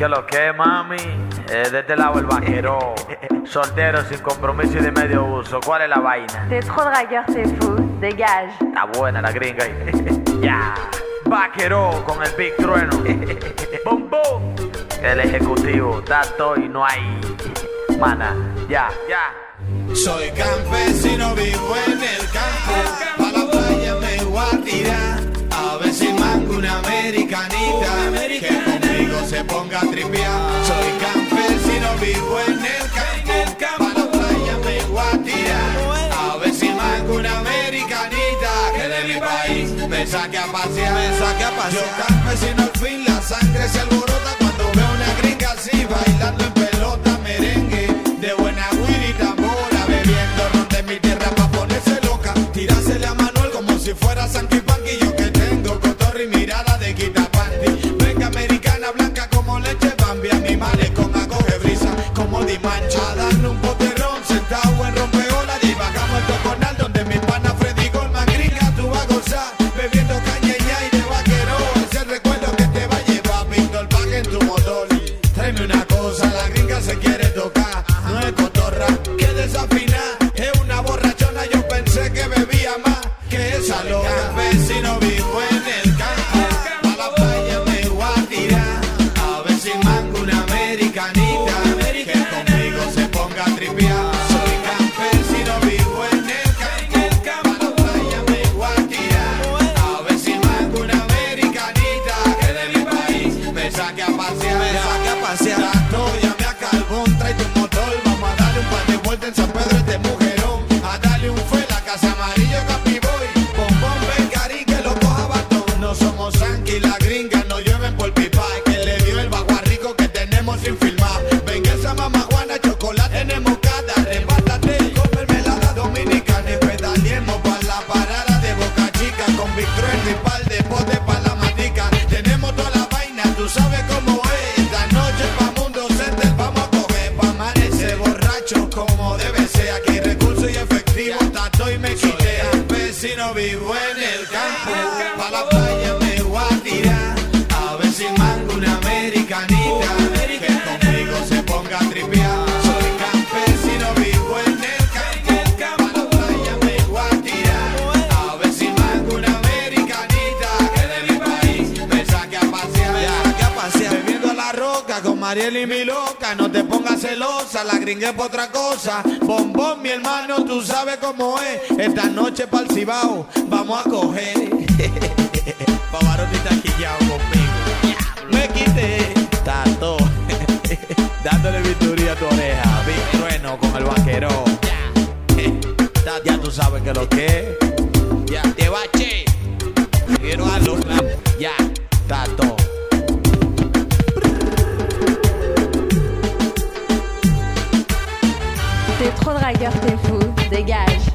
¿Qué lo que, mami? De este lado el vaquero. Soltero, sin compromiso y de medio uso. ¿Cuál es la vaina? T'es trop dragueur, t'es fou, dégage. Está buena la gringa ahí. Ya. Vaquero con el Big Trueno. Bum, bum. El ejecutivo, dato y no hay. Mana, ya. Soy campesino, vivo en el campo. Pa' la playa me voy a tirar. A ver si mango una americanita que conmigo se ponga a tripear. Soy campesino, vivo en el campo. Pa' la playa me voy a tirar. A ver si mango una americanita que de mi país me saque a pasear. Yo campesino al fin, la sangre se alborota cuando veo una gringa así bailando en pelota, merengue de buena guira y tambora, bebiendo ron de mi tierra pa' ponerse loca. Tirársele a Manuel como si fuera Sanky Panky. Yo que tengo cotorra y mirada de quitapanti. Venga americana blanca como leche Bambi. Animales con acoge brisa como Dimancha. A darle un poterrón sentado en rompeola. Y bajamos el toconal donde mi pana Freddy Goldman. Gringa, tú vas a gozar bebiendo cañeña y de vaquero. Es el recuerdo que te va a llevar pinto el pack en tu motor. Tráeme una cosa, la gringa se quiere tocar. No es cotorra, que desafina. Es una borrachona, yo pensé que bebía más que esa loca. Campesino vivo en el campo. Pa' la playa me voy a tirar. A ver si mango una americanita que conmigo se ponga a tripear. Soy campesino, vivo en el campo. Pa' la playa me voy a tirar. A ver si mango una americanita que de mi país me saque a pasear. Trato, llame a Carbón, trae tu motor. Vamos a darle un par de vueltas en San Pedro este mujerón. A darle un fe la casa amarillo Capiboy. Bombón, Becari, que lo coja batón. No somos Sanky, la gringa no llueven por pipa. Que le dio el baguarrico que tenemos sin filmar. Venga esa mamajuana, chocolate tenemos cada. Arrebátate, come mermelada dominicana. Y pedaleemos pa' la parada de Boca Chica. Con Big Trueno y par de potes pa' la matica. Tenemos toda la vaina, tú sabes cómo es. Esta noche pa' Mundo Center vamos a coger. Pa' amanecer borracho como debe ser. Aquí recursos y efectivo, tato y me quité. Campesino vivo en el campo. Pa' la playa me voy a tirar. A ver si mango una americanita que conmigo se ponga a tripear. Soy campesino, vivo en el campo. Pa' la playa me voy a tirar. A ver si mango una americanita que de mi país me saque a pasear. Bebiendo a la roca con Mariel y mi loca. No te pongas celosa, la gringué por otra cosa. Bombón, mi hermano, tú sabes cómo es. Esta noche pa'l Cibao vamos a coger. Pavarotita quillao conmigo. Me quité, tato. Dándole victoria a tu oreja. Big Trueno con el vaquero. Ya tú sabes que lo que es. Ya, te bache. Quiero darlo. Ya, tato. T'es trop dragueur, t'es fou, dégage.